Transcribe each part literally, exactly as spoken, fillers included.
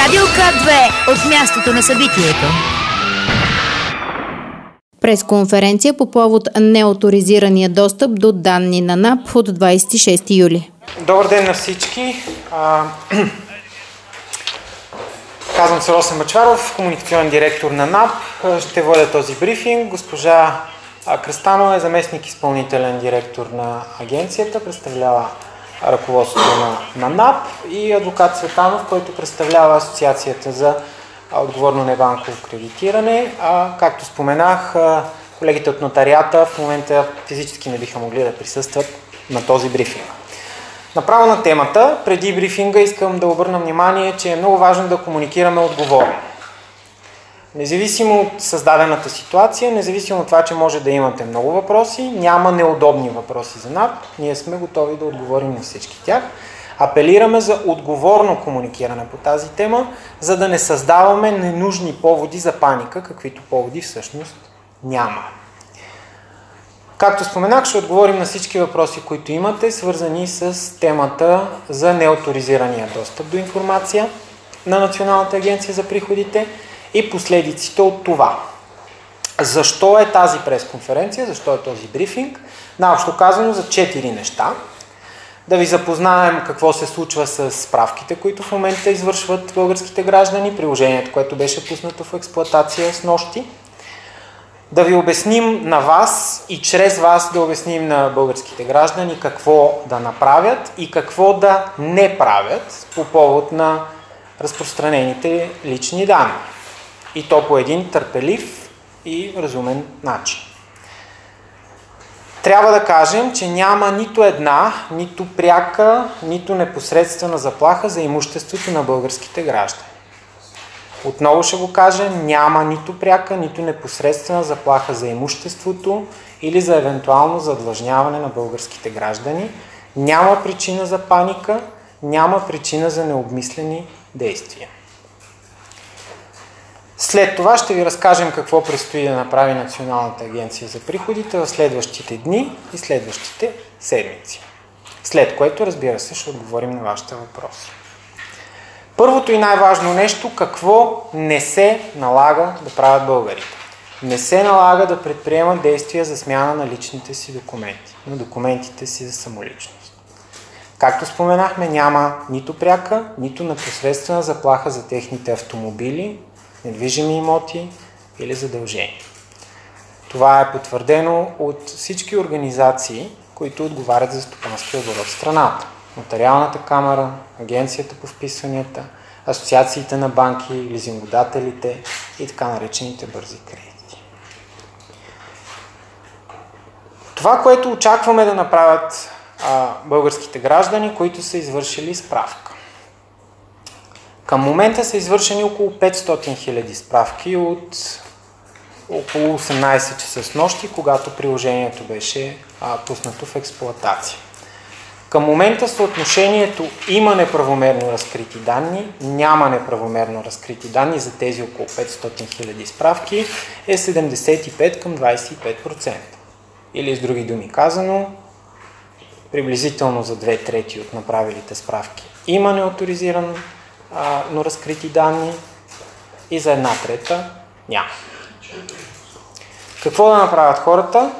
Радио К две от мястото на събитието. Пресконференция по повод неоторизирания достъп до данни на НАП от двадесет и шести юли. Добър ден на всички. А, казвам се Росен Бъчваров, комуникационен директор на НАП. Ще водя този брифинг. Госпожа Кръстанова е заместник изпълнителен директор на агенцията, представлява ръководството на, на НАП, и адвокат Цветанов, който представлява Асоциацията за отговорно небанково кредитиране. А, както споменах, колегите от нотариата в момента физически не биха могли да присъстват на този брифинг. Направо на темата, преди брифинга искам да обърна внимание, че е много важно да комуникираме отговорно. Независимо от създадената ситуация, независимо от това, че може да имате много въпроси, няма неудобни въпроси за НАП, ние сме готови да отговорим на всички тях. Апелираме за отговорно комуникиране по тази тема, за да не създаваме ненужни поводи за паника, каквито поводи всъщност няма. Както споменах, ще отговорим на всички въпроси, които имате, свързани с темата за неоторизирания достъп до информация на Националната агенция за приходите и последиците от това. Защо е тази пресконференция, защо е този брифинг? Наобщо казано за четири неща. Да ви запознаем какво се случва с справките, които в момента извършват българските граждани, приложението, което беше пуснато в експлоатация с нощи. Да ви обясним на вас и чрез вас да обясним на българските граждани какво да направят и какво да не правят по повод на разпространените лични данни. И то по един търпелив и разумен начин. Трябва да кажем, че няма нито една, нито пряка, нито непосредствена заплаха за имуществото на българските граждани. Отново ще го кажа, няма нито пряка, нито непосредствена заплаха за имуществото или за евентуално задлъжняване на българските граждани. Няма причина за паника, няма причина за необмислени действия. След това ще ви разкажем какво предстои да направи Националната агенция за приходите в следващите дни и следващите седмици. След което, разбира се, ще отговорим на вашите въпроси. Първото и най-важно нещо, какво не се налага да правят българите. Не се налага да предприемат действия за смяна на личните си документи, на документите си за самоличност. Както споменахме, няма нито пряка, нито непосредствена заплаха за техните автомобили, недвижими имоти или задължения. Това е потвърдено от всички организации, които отговарят за стопанския оборот в страната. Нотариалната камара, Агенцията по вписванията, асоциациите на банки, лизингодателите и така наречените бързи кредити. Това, което очакваме да направят а, българските граждани, които са извършили справка. Към момента са извършени около петстотин хиляди справки от около осемнадесет часа с нощи, когато приложението беше а, пуснато в експлоатация. Към момента съотношението има неправомерно разкрити данни, няма неправомерно разкрити данни за тези около петстотин хиляди справки е седемдесет и пет към двадесет и пет процента. Или с други думи казано, приблизително за две трети от направилите справки има неоторизиран но разкрити данни и за една трета няма. Какво да направят хората?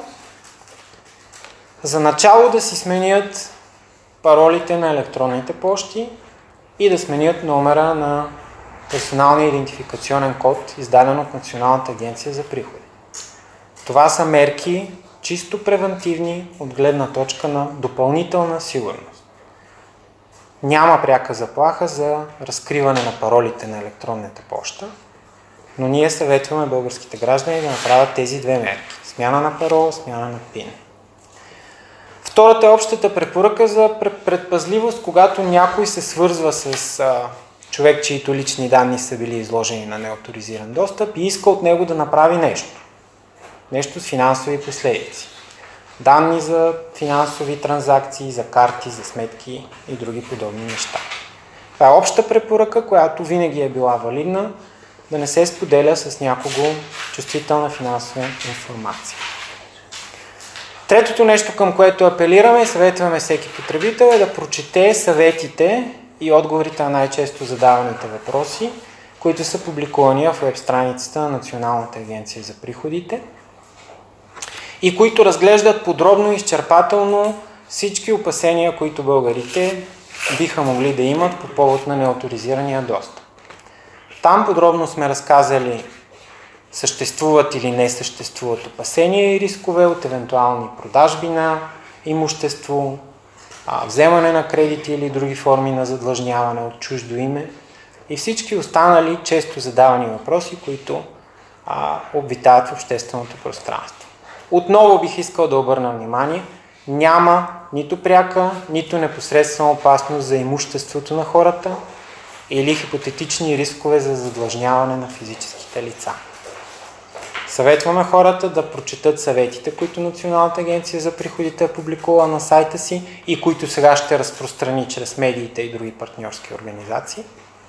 За начало да си сменят паролите на електронните пощи и да сменят номера на персоналния идентификационен код, издаден от Националната агенция за приходи. Това са мерки чисто превентивни от гледна точка на допълнителна сигурност. Няма пряка заплаха за разкриване на паролите на електронната поща, но ние съветваме българските граждани да направят тези две мерки. Смяна на парол, смяна на пин. Втората е общата препоръка за предпазливост, когато някой се свързва с а, човек, чието лични данни са били изложени на неоторизиран достъп и иска от него да направи нещо. Нещо с финансови последици. Данни за финансови транзакции, за карти, за сметки и други подобни неща. Това е обща препоръка, която винаги е била валидна, да не се споделя с някого чувствителна финансова информация. Третото нещо, към което апелираме и съветваме всеки потребител, е да прочете съветите и отговорите на най-често задаваните въпроси, които са публикувани в веб страницата на Националната агенция за приходите и които разглеждат подробно и изчерпателно всички опасения, които българите биха могли да имат по повод на неоторизирания достъп. Там подробно сме разказали съществуват или не съществуват опасения и рискове от евентуални продажби на имущество, вземане на кредити или други форми на задлъжняване от чуждо име и всички останали често задавани въпроси, които а, обитават в общественото пространство. Отново бих искал да обърна внимание, няма нито пряка, нито непосредствена опасност за имуществото на хората или хипотетични рискове за задлъжняване на физическите лица. Съветваме хората да прочетат съветите, които Националната агенция за приходите е публикувала на сайта си и които сега ще разпространи чрез медиите и други партньорски организации.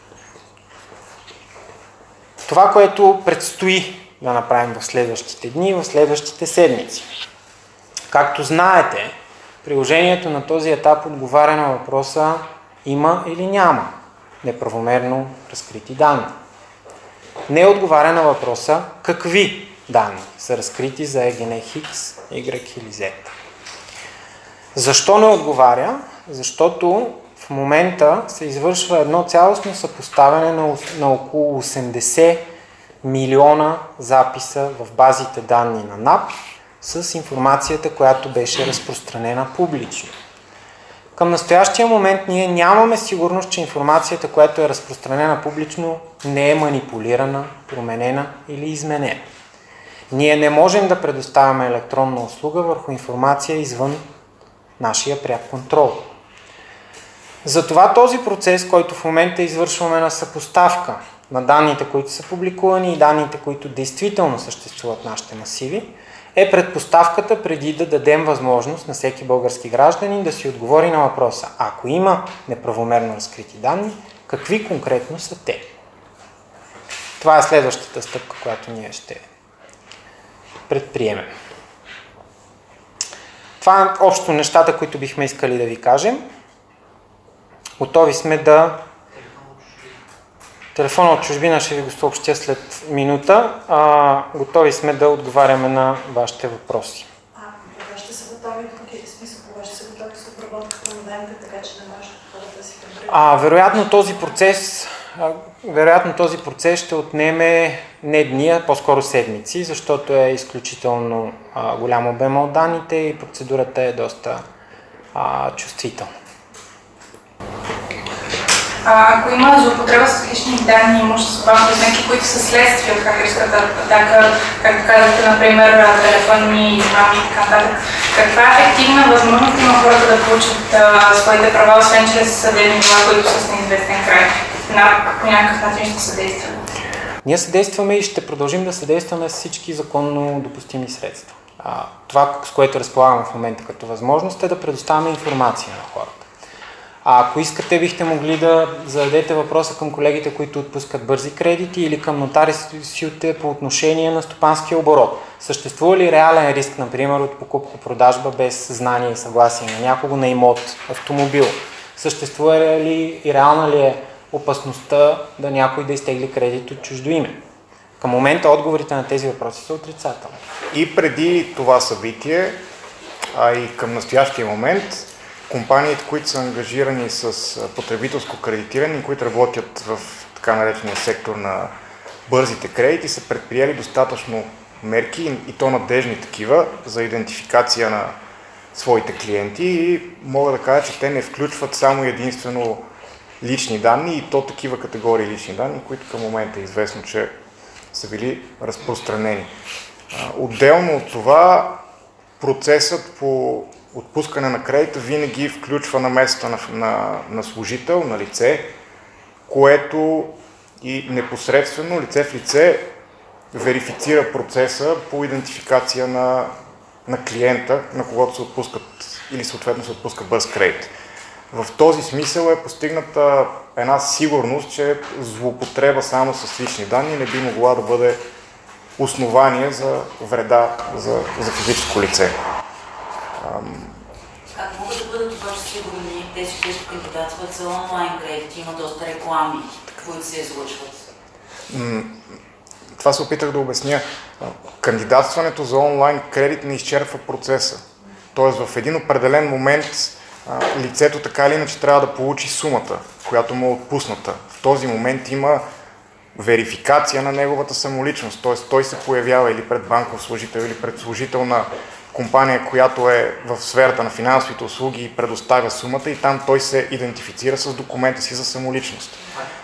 Това, което предстои да направим в следващите дни, в следващите седмици. Както знаете, приложението на този етап отговаря на въпроса има или няма неправомерно разкрити данни. Не отговаря на въпроса какви данни са разкрити за ЕГН X, Y или Z. Защо не отговаря? Защото в момента се извършва едно цялостно съпоставяне на, на около осемдесет милиона записа в базите данни на НАП с информацията, която беше разпространена публично. Към настоящия момент ние нямаме сигурност, че информацията, която е разпространена публично, не е манипулирана, променена или изменена. Ние не можем да предоставяме електронна услуга върху информация извън нашия пряк контрол. Затова този процес, който в момента извършваме на съпоставка на данните, които са публикувани и данните, които действително съществуват в нашите масиви, е предпоставката преди да дадем възможност на всеки български гражданин да си отговори на въпроса, ако има неправомерно разкрити данни, какви конкретно са те. Това е следващата стъпка, която ние ще предприемем. Това е общо нещата, които бихме искали да ви кажем. Готови сме да... Телефона от чужбина ще ви го съобщя след минута. А, готови сме да отговаряме на вашите въпроси. А, кога ще са готови, в смисъл, кога ще са готови с обработката на данните, така че да може хората да си приберат? А, вероятно този процес, а, вероятно този процес ще отнеме не дни, а по-скоро седмици, защото е изключително а, голям обем от данните и процедурата е доста а, чувствителна. А, ако има злоупотреба с лични данни и имущество, признаки, които са следствие от хакерската атака, както казахте, например, телефонни измами и така нататък, каква ефективна възможност има хората да получат а, своите права, освен чрез съдебни дела, които са с неизвестен край? На, по някакъв начин ще съдействаме. Ние съдействаме и ще продължим да съдействаме с всички законно допустими средства. А, това, с което разполагаме в момента като възможност, е да предоставяме информация на хората. А ако искате, бихте могли да зададете въпроса към колегите, които отпускат бързи кредити или към нотариусите по отношение на стопанския оборот. Съществува ли реален риск, например, от покупко-продажба без знание и съгласие на някого на имот, автомобил? Съществува ли и реална ли е опасността да някой да изтегли кредит от чуждо име? Към момента отговорите на тези въпроси са отрицателни. И преди това събитие, а и към настоящия момент, компаниите, които са ангажирани с потребителско кредитиране и които работят в така наречения сектор на бързите кредити, са предприели достатъчно мерки и то надежни такива за идентификация на своите клиенти и мога да кажа, че те не включват само единствено лични данни и то такива категории лични данни, които към момента е известно, че са били разпространени. Отделно от това, процесът по отпускане на кредита винаги включва намесата на, на, на служител, на лице, което и непосредствено лице в лице верифицира процеса по идентификация на, на клиента, на когото се отпускат или съответно се отпуска бърз кредит. В този смисъл е постигната една сигурност, че злоупотреба само с лични данни не би могла да бъде основание за вреда за, за физическо лице. Как могат да бъдат обаче сигурни тези, които кандидатстват за онлайн кредити, има доста реклами, които се излъчват. Това се опитах да обясня. Кандидатстването за онлайн кредит не изчерпва процеса. Тоест в един определен момент лицето така или иначе трябва да получи сумата, която му е отпусната. В този момент има верификация на неговата самоличност, т.е. той се появява или пред банков служител, или пред служител на компания, която е в сферата на финансовите услуги и предоставя сумата, и там той се идентифицира с документа си за самоличност.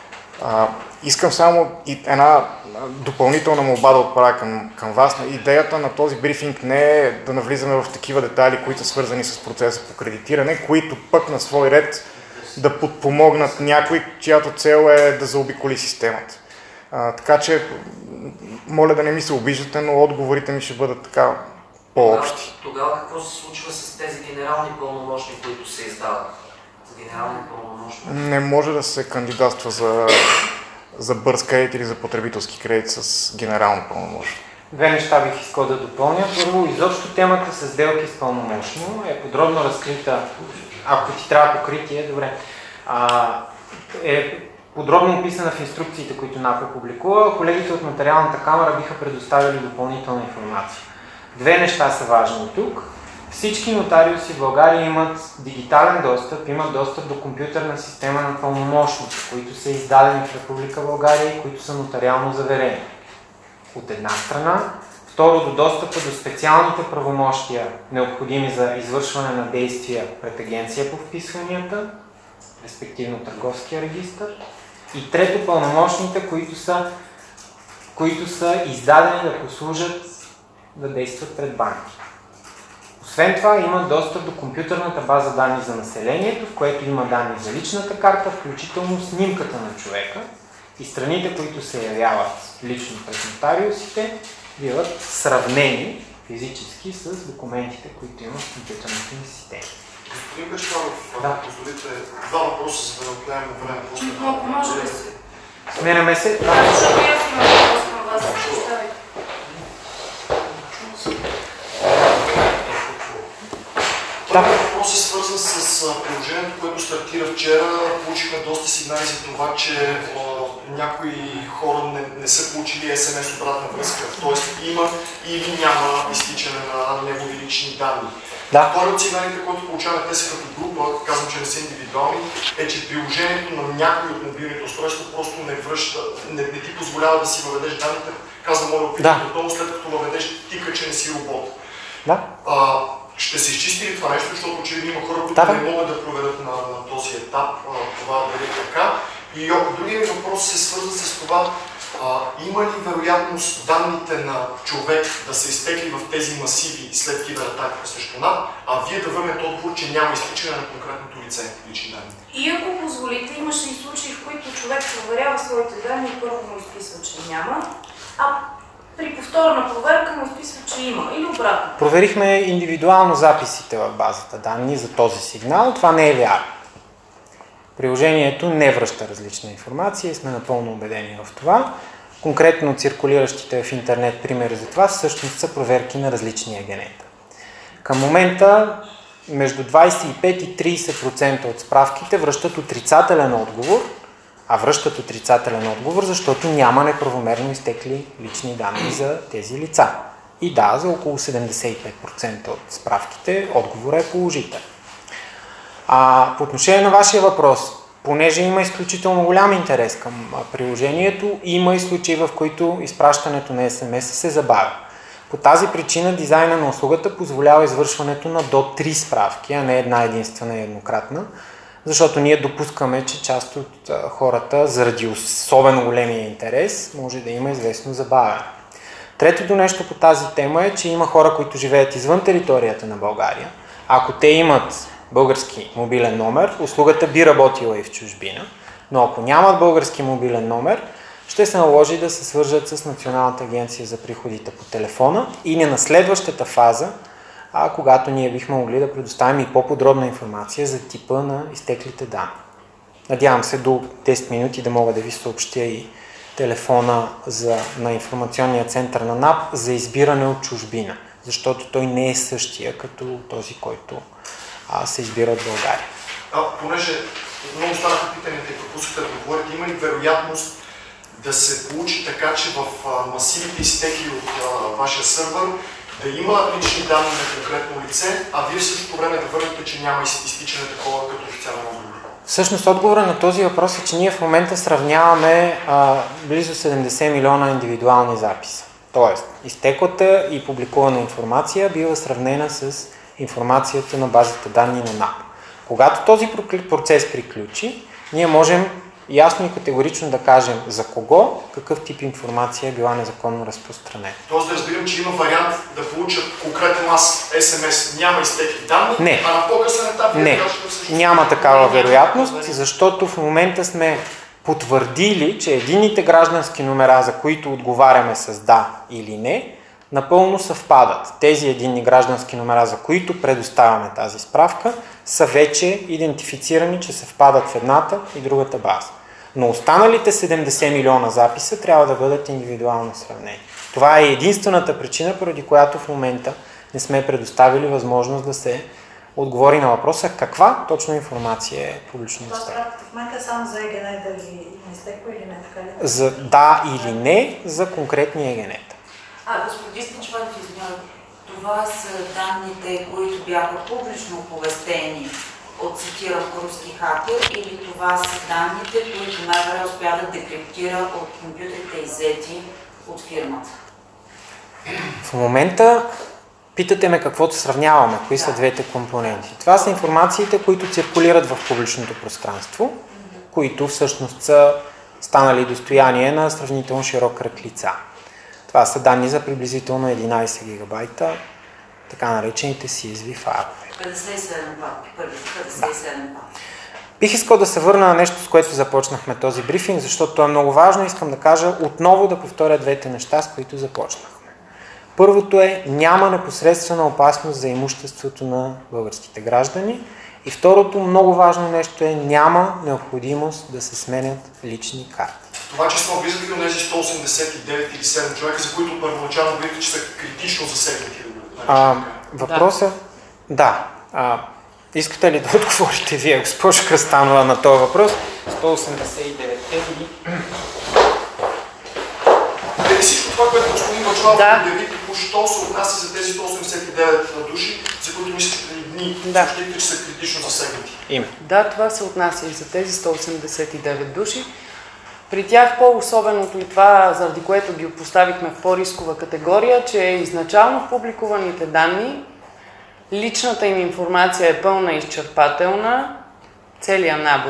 А, искам само и една допълнителна молба да отправя към, към вас. Идеята на този брифинг не е да навлизаме в такива детайли, които са свързани с процеса по кредитиране, които пък на свой ред да подпомогнат някой, чиято цел е да заобиколи системата. А, така че, моля да не ми се обиждате, но отговорите ми ще бъдат така по-общи. Тогава, тогава какво се случва с тези генерални пълномощни, които се издават? За генерални пълномощни? Не може да се кандидатства за, за бърз кредит или за потребителски кредит с генерално пълномощно. Две неща бих искал да допълня. Първо, изобщо темата с сделки с пълномощно е подробно разкрита. Ако ти трябва покритие, добре. А, е подробно описана в инструкциите, които НАП публикува. Колегите от Нотариалната камара биха предоставили допълнителна информация. Две неща са важни тук. Всички нотариуси в България имат дигитален достъп, имат достъп до компютърна система на пълномощници, които са издадени в Република България и които са нотариално заверени. От една страна. Второ, до достъпа до специалните правомощия, необходими за извършване на действия пред агенция по вписванията, респективно търговския регистър. И трето, пълномощните, които са, които са издадени да послужат да действат пред банки. Освен това, имат достъп до компютърната база данни за населението, в което има данни за личната карта, включително снимката на човека, и страните, които се явяват лично пред нотариусите, биват сравнени физически с документите, които имат в компютърните ни системи. Господин Бечкаров, да. ако позволите два въпроса, за да не отнемем време. Но, може да се... Сменяме се. Да, защото аз имам въпрос към вас. Първият въпрос е свързан с приложението, което стартира вчера. Получихме доста сигнали за това, че а, някои хора не, не са получили ес ем ес обратна връзка. Тоест има или няма изтичане на негови лични данни. Да. Втори от сигналите, които получаваме те са като група, казвам, че не са индивидуални, е, че приложението на някои от мобилните устройства просто не връща, не, не ти позволява да си въведеш данните. Казвам, моля, опитам да. отново, след като въведеш тика, че не си робот. Да. А, ще се изчисти ли това нещо, защото очевидно има хора, които да, да. не могат да проведат на, на този етап а, това дали е така. И другият въпрос се свърза с това, а, има ли вероятност данните на човек да са изтекли в тези масиви след кибератаката срещу НАП, а вие да върнете отговор, че няма изтичане на конкретното лице лични данни? И ако позволите, имаше и случаи, в които човек проверява своите данни и първо му изписва, че няма, а при повторна проверка му изписва, че има, или обратно. Проверихме индивидуално записите в базата данни за този сигнал. Това не е вярно. Приложението не връща различна информация и сме напълно убедени в това. Конкретно циркулиращите в интернет примери за това всъщност са проверки на различни агенета. Към момента между двадесет и пет и тридесет процента от справките връщат отрицателен отговор, а връщат отрицателен отговор, защото няма неправомерно изтекли лични данни за тези лица. И да, за около седемдесет и пет процента от справките отговорът е положителен. А по отношение на вашия въпрос, понеже има изключително голям интерес към приложението, има и случаи, в които изпращането на ес ем ес се забавя. По тази причина дизайна на услугата позволява извършването на до три справки, а не една единствена и еднократна, защото ние допускаме, че част от хората, заради особено големия интерес, може да има известно забавяне. Третото нещо по тази тема е, че има хора, които живеят извън територията на България. Ако те имат български мобилен номер, услугата би работила и в чужбина, но ако нямат български мобилен номер, ще се наложи да се свържат с Националната агенция за приходите по телефона или на следващата фаза, а когато ние бихме могли да предоставим и по-подробна информация за типа на изтеклите данни. Надявам се до десет минути да мога да ви съобщя и телефона за, на информационния център на НАП за избиране от чужбина, защото той не е същия като този, който а, се избира от България. А, понеже много станаха питанията и пропускате да говорите, има ли вероятност да се получи така, че в а, масивите изтекли от а, вашия сървър да има лични данни на конкретно лице, а вие в същото време да върнете, че няма изтичане такова като официален отговор? Всъщност отговора на този въпрос е, че ние в момента сравняваме а, близо седемдесет милиона индивидуални записа. Тоест, изтеклата и публикувана информация бива сравнена с информацията на базата данни на НАП. Когато този процес приключи, ние можем ясно и категорично да кажем за кого, какъв тип информация е била незаконно разпространена. Тоест да разбирам, че има вариант да получат конкретно аз ес ем ес, няма изтекли данни, не. а на по-късен етап... Не, няма такава вероятност, защото в момента сме потвърдили, че единните граждански номера, за които отговаряме с да или не, напълно съвпадат. Тези единни граждански номера, за които предоставяме тази справка, са вече идентифицирани, че съвпадат в едната и другата база. Но останалите седемдесет милиона записа трябва да бъдат индивидуално сравнени. Това е единствената причина, поради която в момента не сме предоставили възможност да се отговори на въпроса каква точно информация е публично достъпна. Това в момента е само за ЕГН дали не изтеква или не, така ли? За да или не за конкретни ЕГН-та. А, господин Стичванов, извинявам, това са данните, които бяха публично оповестени от, цитирам, руски хакер, или това са данните, които МВР успя да декриптира от компютрите иззети от фирмата? В момента питате ме каквото сравняваме, кои да. са двете компоненти. Това са информациите, които циркулират в публичното пространство, mm-hmm. които всъщност са станали достояние на сравнително широк кръг лица. Това са данни за приблизително единайсет гигабайта, така наречените си ес ви файлове. петдесет и седем пъти. петдесет и седем пъти. Бих искал да се върна на нещо, с което започнахме този брифинг, защото е много важно. Искам да кажа отново да повторя двете неща, с които започнахме. Първото е, няма непосредствена опасност за имуществото на българските граждани. И второто, много важно нещо е, няма необходимост да се сменят лични карти. Това число влизат ли от тези сто осемдесет и девет или седем човека, за които първоначално говорите, че са критично засегнати? А, въпросът? Да. А, искате ли да отговорите вие, госпожо Кръстанова, на този въпрос? сто осемдесет и девет или... Дали всичко това, което господин Бъчвалов да. обяви, току-що се отнася за тези сто осемдесет и девет души, за които мислите преди дни, да. съобщихте, че са критично засегнати? Име. Да, това се отнася и за тези сто осемдесет и девет души. При тях по-особеното и това, заради което ги поставихме в по-рискова категория, че изначално в публикуваните данни личната им информация е пълна и изчерпателна, целият набор.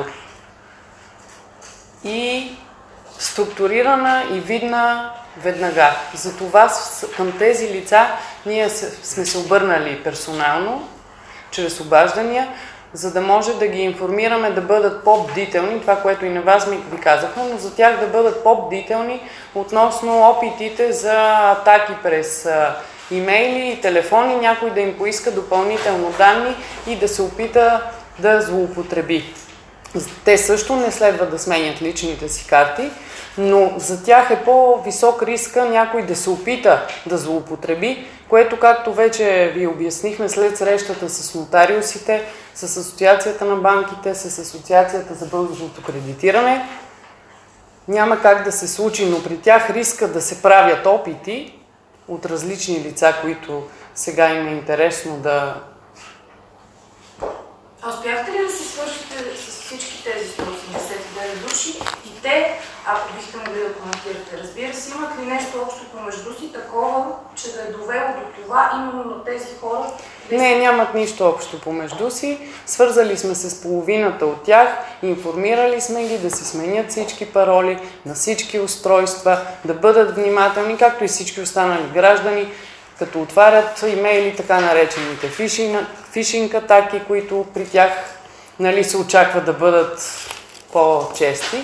И структурирана и видна веднага. Затова към тези лица ние сме се обърнали персонално, чрез обаждания, за да може да ги информираме да бъдат по-бдителни, това, което и на вас ми ви казахме, но за тях да бъдат по-бдителни относно опитите за атаки през имейли и телефони, някой да им поиска допълнително данни и да се опита да злоупотреби. Те също не следва да сменят личните си карти, но за тях е по-висок риска някой да се опита да злоупотреби, което, както вече ви обяснихме след срещата с нотариусите, с Асоциацията на банките, с Асоциацията за българското кредитиране, няма как да се случи, но при тях риска да се правят опити от различни лица, които сега им е интересно да... А успяхте ли да се свършите с всички тези сто осемдесет и девет души и те, ако бихте могли да коментирате, разбира се, имат ли нещо общо помежду си такова, че да е довело до това именно на тези хора? Не, нямат нищо общо помежду си. Свързали сме се с половината от тях, информирали сме ги да си сменят всички пароли на всички устройства, да бъдат внимателни, както и всички останали граждани, като отварят имейли, така наречените фишинг, фишинг атаки, които при тях, нали, се очаква да бъдат по-чести.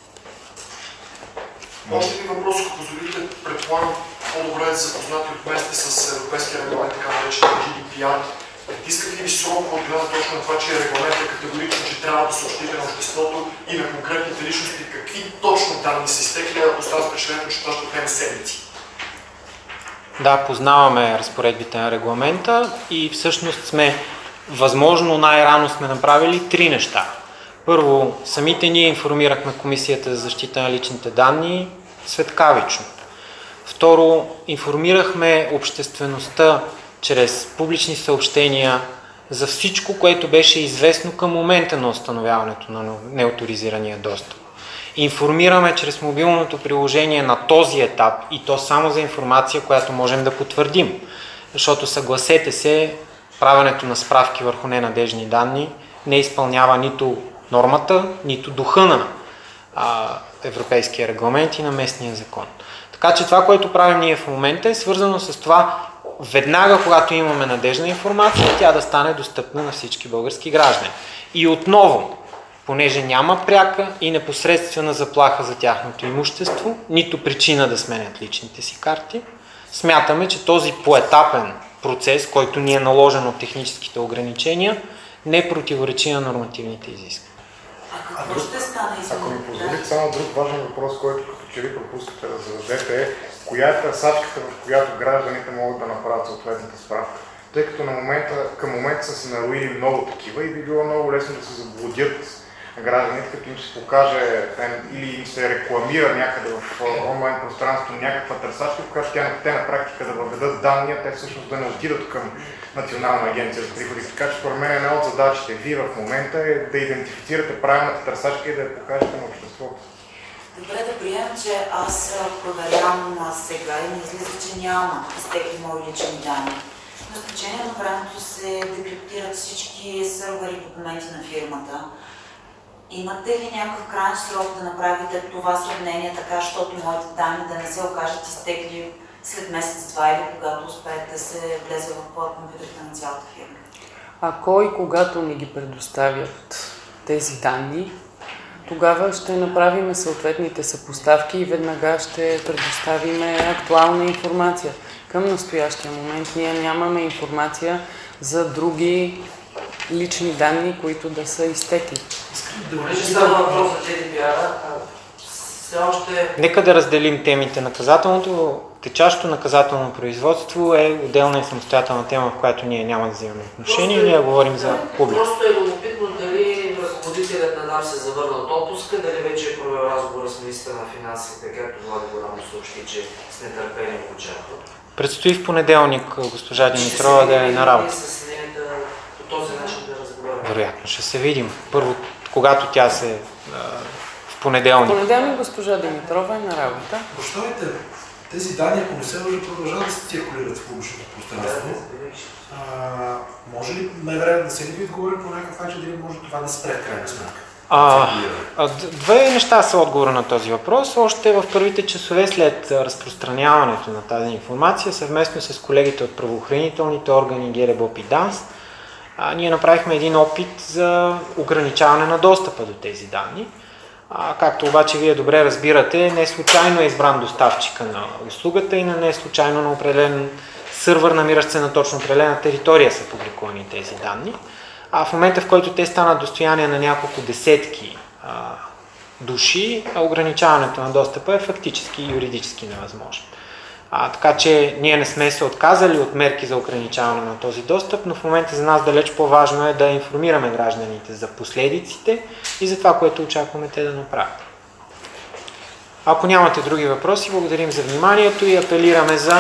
Може ли въпрос, ако позволите, предполагам по-добре да запознати от месте с европейския регламент, така наречен джи ди пи ар. Притискат ли ви срок от гледна точка на това, че регламент е категорично, че трябва да съобщите на обществото и на конкретните личности какви точно данни са изтекли, а остава впечатлението, че това ще отнеме седмици? Да, познаваме разпоредбите на регламента и всъщност сме възможно най-рано сме направили три неща. Първо, самите ние информирахме Комисията за защита на личните данни светкавично. Второ, информирахме обществеността чрез публични съобщения за всичко, което беше известно към момента на установяването на неоторизирания достъп. Информираме чрез мобилното приложение на този етап и то само за информация, която можем да потвърдим. Защото съгласете се, правенето на справки върху ненадежни данни не изпълнява нито нормата, нито духа на а, европейския регламент и на местния закон. Така че това, което правим ние в момента е свързано с това веднага, когато имаме надежна информация, тя да стане достъпна на всички български граждани. И отново, понеже няма пряка и непосредствена заплаха за тяхното имущество, нито причина да сменят личните си карти, смятаме, че този поетапен процес, който ни е наложен от техническите ограничения, не противоречи на нормативните изисквания. А какво ще стане? Ако ми позволите, само друг важен въпрос, който като че ли пропускате да зададете е коя е търсачката, в която гражданите могат да направят съответната справка. Тъй като на момента, към момента са се нароили много такива и би било много лесно да се заблудят гражданите, като им се покаже или им се рекламира някъде в онлайн пространството някаква търсачка, в която те на практика да въведат данни, а те всъщност да не отидат към Национална агенция за приходи. Така че според мен една от задачите ви в момента е да идентифицирате правилната търсачка и да я покажете на обществото. Добре, да приемем, че аз проверявам сега и не излиза, че няма изтекли мои лични данни. Но с течение на времето се декриптират всички сървъри и документи на фирмата. Имате ли някакъв крайен срок да направите това сравнение, така, защото моите данни да не се окажат изтекли след месец-два или когато успеете да се влезе в компютрите на цялата фирма? Ако и когато ни ги предоставят тези данни, тогава ще направим съответните съпоставки и веднага ще предоставим актуална информация. Към настоящия момент ние нямаме информация за други лични данни, които да са изтекли. Добре, че става въпрос за джи ди пи ар, все още... Нека да разделим темите. Наказателното, течащото наказателно производство е отделна и самостоятелна тема, в която ние няма да взимаме отношение или да говорим за публика. Просто е любопитно дали ръководителят на НАП се завърна от отпуска, дали вече е провел разговор с министъра на финансите, както Влади Горанов съобщи, че с нетърпение го очаква. Предстои в понеделник госпожа Димитрова да е на работа. С нея да, по този начин да разговаряме. Вероятно, ще се видим. Първо, когато тя се а, в понеделник. В понеделник госпожа Димитрова е на работа. Прощавайте, тези данни, ако не се може продължават да се циркулират в публичното пространство, може ли МВР да се ли ви отговори по някакъв начин, дали може това да спре в крайна сметка? А, а, две неща са отговора на този въпрос. Още в първите часове след разпространяването на тази информация, съвместно с колегите от правоохранителните органи ГРБОП и ДАНС, а, ние направихме един опит за ограничаване на достъпа до тези данни. А, както обаче вие добре разбирате, не случайно е избран доставчика на услугата и не случайно на определен сървър, намиращ се на точно определена територия, са публикувани тези данни. А в момента, в който те станат достояние на няколко десетки а, души, ограничаването на достъпа е фактически и юридически невъзможно. А, така че ние не сме се отказали от мерки за ограничаване на този достъп, но в момента за нас далеч по-важно е да информираме гражданите за последиците и за това, което очакваме те да направят. Ако нямате други въпроси, благодарим за вниманието и апелираме за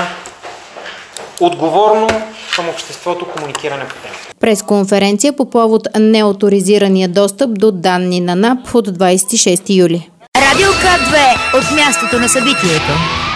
отговорно към обществото комуникиране по темата. Пресконференция по повод неоторизирания достъп до данни на НАП от двадесет и шести юли. Радио К две от мястото на събитието.